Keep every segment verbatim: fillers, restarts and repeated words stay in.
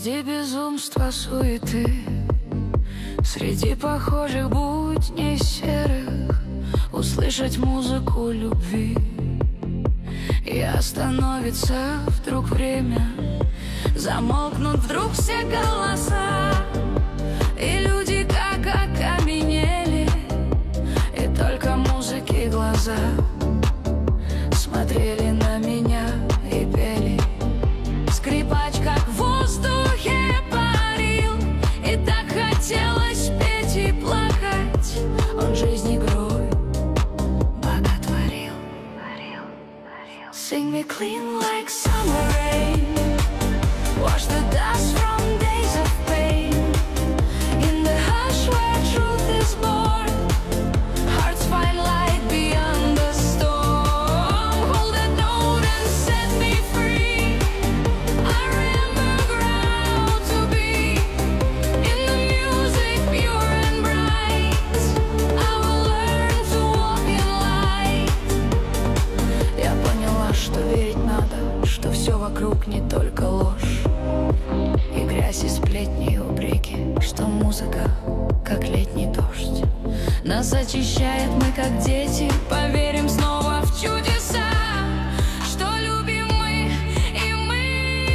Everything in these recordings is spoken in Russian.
Среди безумства, суеты, среди похожих будней серых, услышать музыку любви. И остановится вдруг время, замолкнут вдруг все голоса, и люди как окаменели, и только музыки глаза смотрели на меня и пели. Скрипач как в воздухе парил, и так хотелось петь и плакать. Он жизнь игрой боготворил. Sing me clean like summer rain, wash the dust from days of pain. In the hush where truth is born, hearts find light beyond the storm. Hold that note and set me free. I remember ground to be in the music pure and bright. I will learn to walk in light. Я поняла, что верить надо, что все вокруг не только ложь и грязь, и сплетни, и упреки, что музыка, как летний дождь, нас очищает. Мы, как дети, поверим снова в чудеса, что любим мы, и мы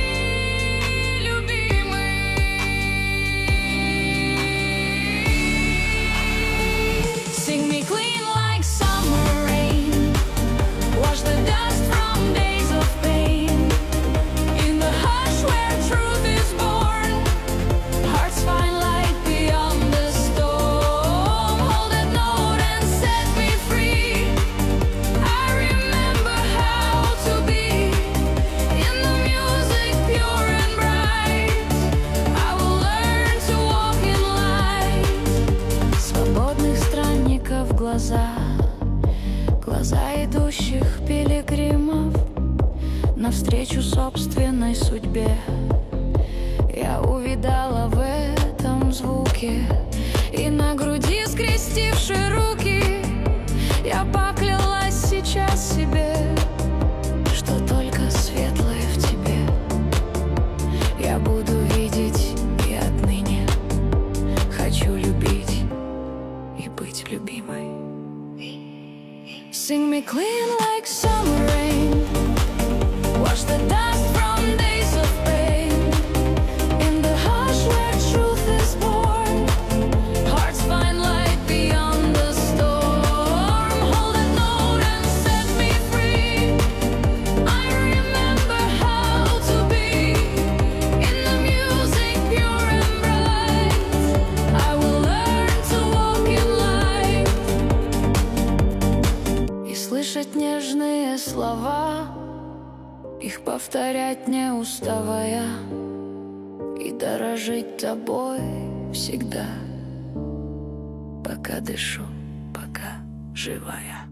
любимы. Sing me clean like summer rain, wash the dust from days of pain. In the hush where truth is born, hearts find light beyond the storm. Hold that note and set me free. I remember how to be in the music pure and bright. I will learn to walk in light. Свободных странников глаза, глаза идущих пилигримов навстречу собственной судьбе. Я увидала в этом звуке, и на груди скрестивши руки, я поклялась сейчас себе, что только светлое в тебе я буду видеть, и отныне хочу любить и быть любимой. Sing me clean like summer rain, wash the dust from days of pain. In the hush where truth is born, hearts find light beyond the storm. Hold that note and set me free. I remember how to be in the music pure and bright. I will learn to walk in light. И слышать нежные слова, их повторять не уставая, и дорожить тобой всегда, пока дышу, пока живая.